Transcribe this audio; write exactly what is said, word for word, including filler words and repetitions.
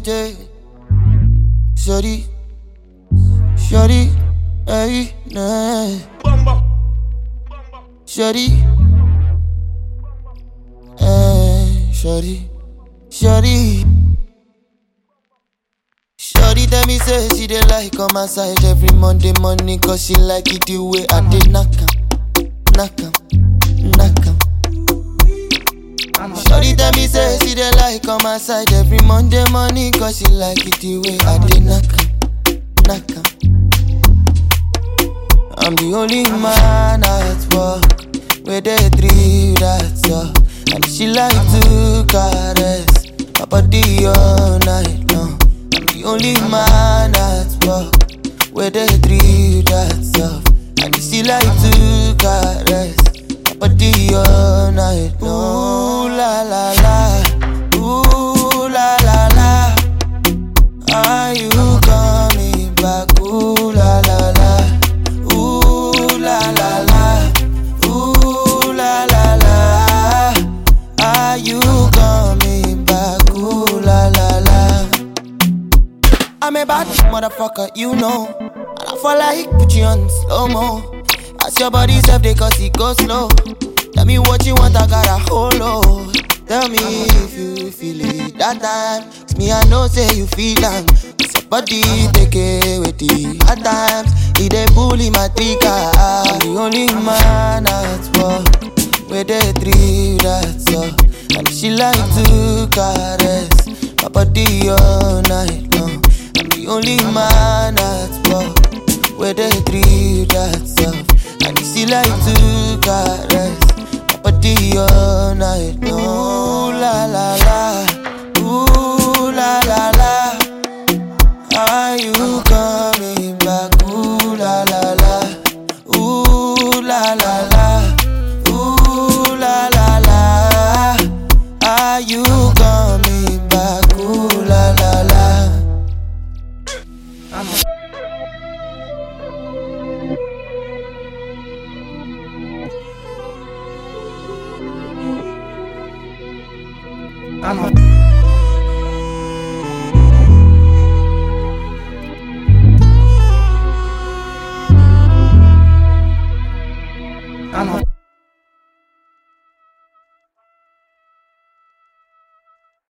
day. Shorty, shorty, hey, nah. Shorty, hey, shorty, shorty. Shorty tell me say she dey like on my side every Monday morning, cause she like it the way I dey knock am, knock am, knock am. Shorty tell me say she dey like on my side every Monday morning, cause she like it the way I dey knock am, knock am. I'm the only man at work where they three that's up, and she like to caress my body all night long. I'm the only man at work where they three that's up, and she like to caress my body all night long. Ooh la la la, ooh la la la, are you coming back? Ooh la la la, ooh la la la, ooh la la la, are you coming back? Ooh la la la. I'm a bad motherfucker, you know, and I fall like put you on slow-mo. As your body self, they cause it go slow. Tell me what you want, I got a hold on. Tell me if you feel it that time. It's me, I know, say you feel am. It's your body, take it with the hard times. He dey bully my trigger. I'm the only man at work where they three that's up, and she like to caress my body all night long. I'm the only man at work where they three that's up, and she like to caress my body all night long.